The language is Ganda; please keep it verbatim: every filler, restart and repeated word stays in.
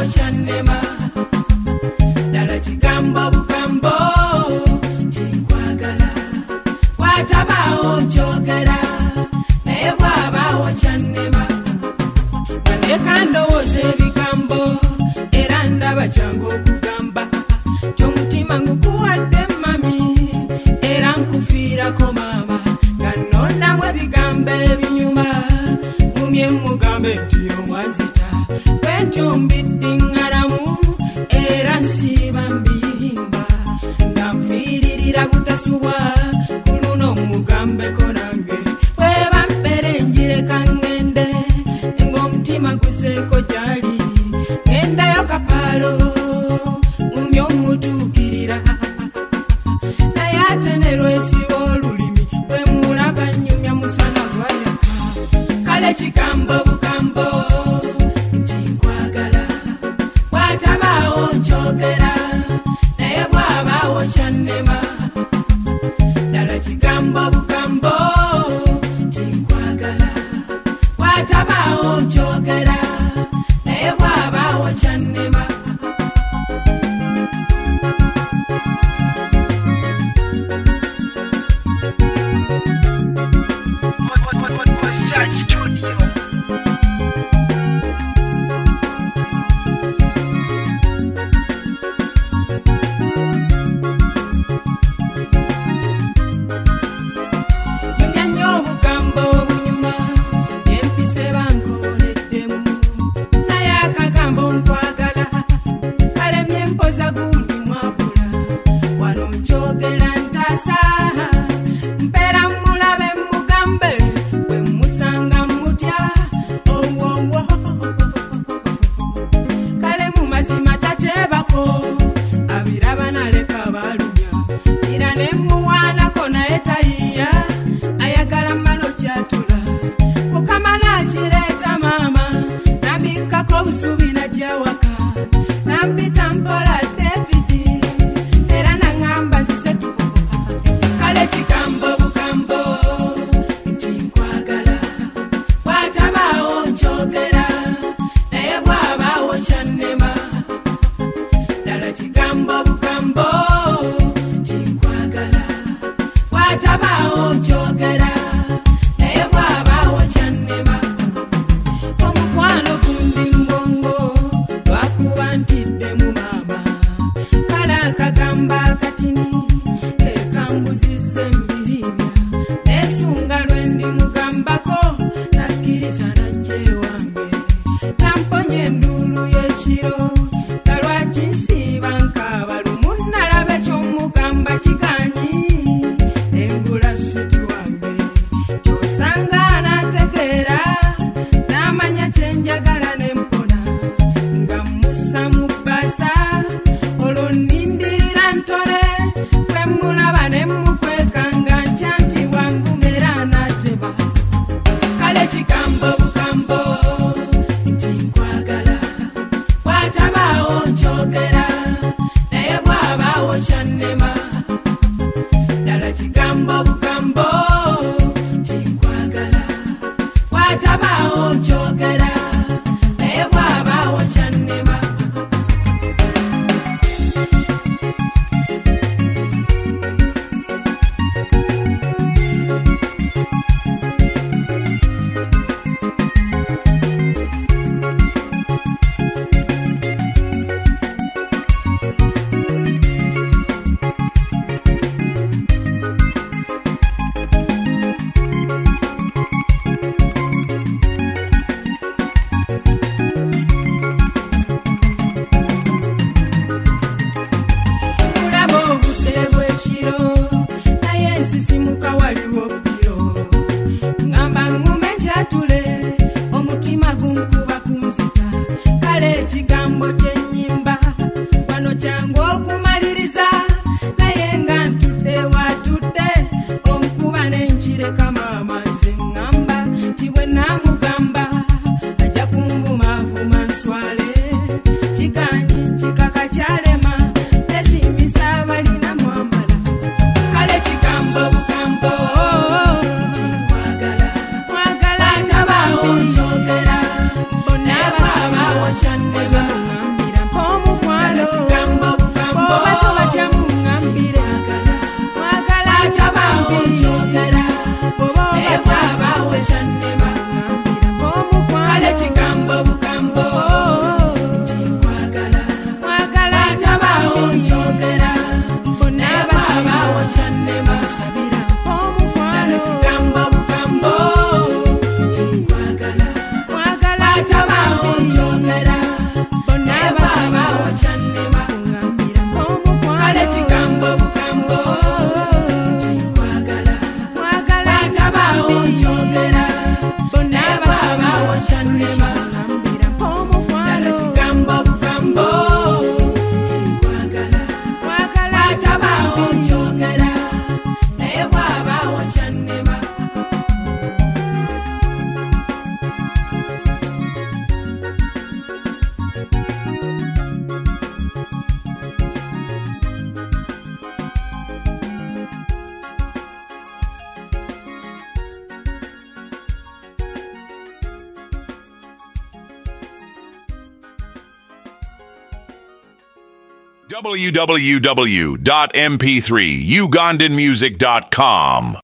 bw'olwabawo kyannema ddala kigambo bugambo tinkwagala bw'atabaawo nkyogera naye bw'abaawo kyannema baleka ndowooza ebigambo era ndaba kyangu okugamba ky'omutima ngukuwadde mami era nkufiirako maama nga nnondamu ebigambo ebinyuma gumye mugambe nti omwazita bwentyo mbiddiŋŋalamu era nsiiba mbiyimba nga nfiiririra butasubwa ku luno mugambeko nange bweba mpere njireka ŋŋende ng'omutima guseeko gyali ŋŋendayo kapaalo gumye omutuukirira naye ate ne lwesiba olulimi bwe mulaba nnyumya musana gwayaka kale kigambo bugambo nti nkwagala bw'atabaawo nkyogera naye bw'abaawo kyannema ddala kigambo bugambo nti nkwagala bw'atabaawo nkyogera naye bw'abaawo kyannema bwabawo kyannema kale kigambo bugambo nkwagala bwatabaawo nkyogera naye bwabawo kyannema kale kigambo bugambo nkwagala bwatabaawo nkyogera naye bwabawo kyannema. w w w dot m p three ugandan music dot com